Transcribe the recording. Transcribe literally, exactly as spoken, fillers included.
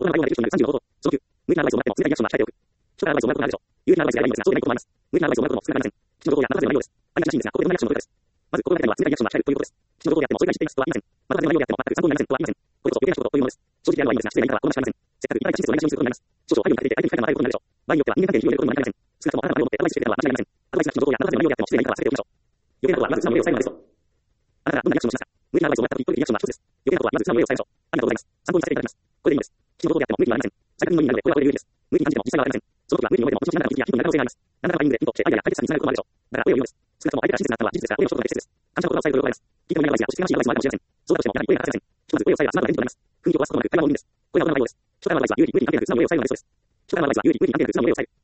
オーダー内容がさんじゅうごほど。そのきゅう、無理なアドバイスをもらっても、すべてリアクションは控えておく。ショーターアドバイスをもらうことがあるでしょう。有利なアドバイスやアイデアにはそうでないこともあります。無理なアドバイスをもらうことも少なくありません。基地の動向や中身の内容です。ありがちらしいんですが、ここでどんなリアクションのことです。まず、心がけたいのはすべてリアクションは控えるということです。基地の動向をやってもそれが知っていますとは言いません。また、内容であっても全く参考になりませんとは言いません。これこそ余計な仕事というものです。正直であるのはいいんですが、失礼な言い方はこんなしかありません。せっかくいただいた真実をないがしろにすることになります。少々配慮に欠けていて相手に不快なままえることになるでしょう。場合によっては人間関係に広げることにもなりかねません。少なくともあなたの前を持ってアドバイスしてくれたのは間違いありません。アドバイスが基地の動向や中身の内容であっても失礼な言い方は避けておきましょう。余計なことはまず素直な上を最後までですと。あなたがどんなリアクションをしますか。無理なアドバイスをもらった時、一人リアクションは一つです。余計なことはまず素直な上を最後まででしょう。ありがとうございます。参考にさせていただきます。これでいいんです。基地の動向であっても無理はありません。再確認の意味なので、これはこれで有利です。無理に感じても実際はありません。その時は無理に思えても、後々何らかの気づきやヒントになる可能性があります。何らかのタイミングでヒントとしてアイデアや解決策につながることもあるでしょう。だから、これを言うのです。少なくとも相手が真実だったのは事実ですが、これを知ることが大切です。感謝の言葉を伝えるとよくわかります。聞いてもらえないアドバイスや、押し付けがましいアドバイスもあるかもしれません。そうだとしても、やはり声がかかせません。ひとまず声を伝えるは集まるが連続になります。雰囲気を壊すこともなく、会話の意味です。これが大人の内容です。初対のアドバイスは有利に有利に関係なく素直な上を最後までそうです。初対のアドバイスは有利に有利に関係なく素直な上を最後。